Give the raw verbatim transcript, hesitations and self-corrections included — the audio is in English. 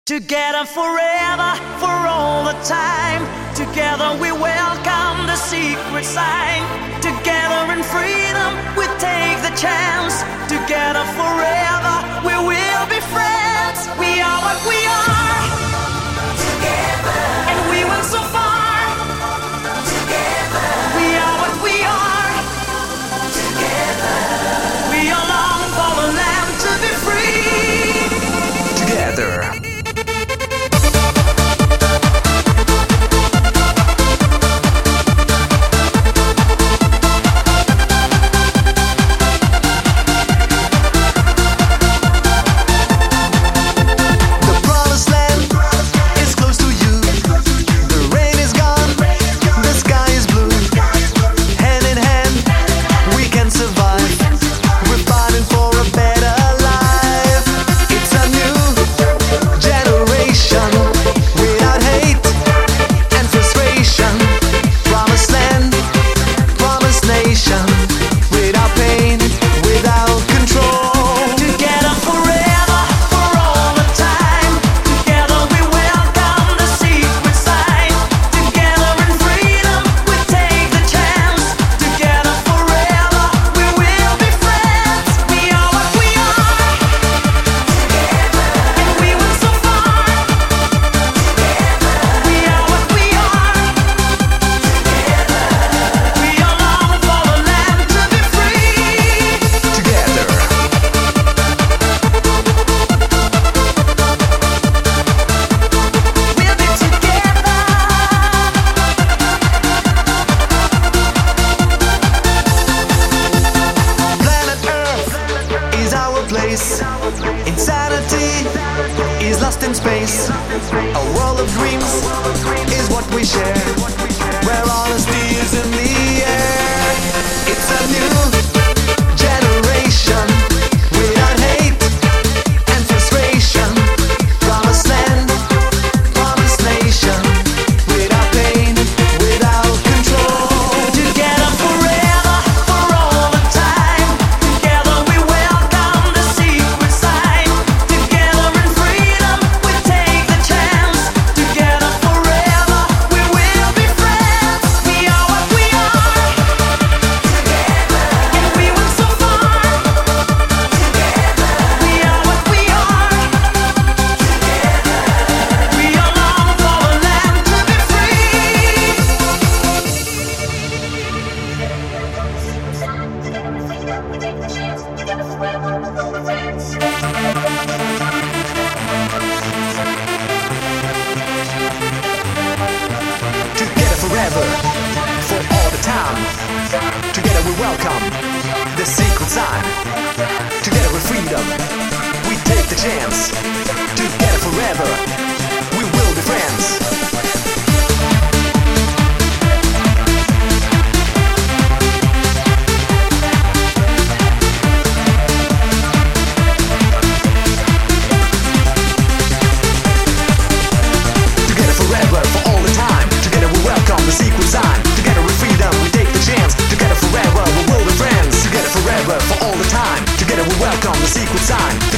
Together forever, for all the time. Together we welcome the secret sign. Together in freedom we take the chance. Together forever we will be friends. We are what we are. Together. And we went so far. Together. We are what we are. Together. We are long for the land to be free. Together. Insanity is lost in space. A world of dreams is what we share, where honesty is in the air. It's a new generation without hate and frustration. Promised land, promised nation, without pain, without control. Together forever, for all the time. Together we welcome the secret sign. Together in freedom we take the chance. Together forever we will be friends. We are what we are. Together. And we went so far. Together. We are what we are. Together. We are long for the land to be free. Together forever, for all the time. Together we welcome the secret sign. Together with freedom, we take the chance. Together forever, we will be friends. Together forever, for all the time. Together we welcome the secret sign. Together with freedom, we take the chance. Together forever, we will be friends. Together forever, for all the time. Together we welcome the secret sign.